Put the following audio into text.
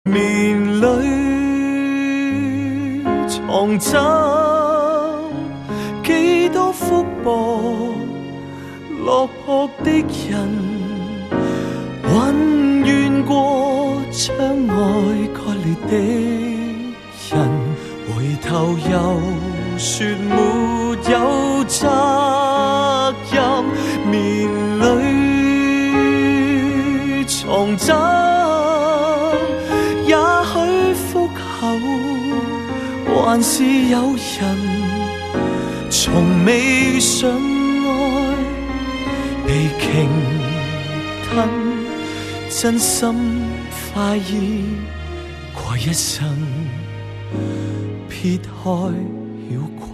面里藏着几多福薄落魄的人，混怨过将爱割裂的人，回头又说没有责任。面里藏针，也许腹口还是有人，从未想爱被鯨吞，真心快意过一生，撇开了。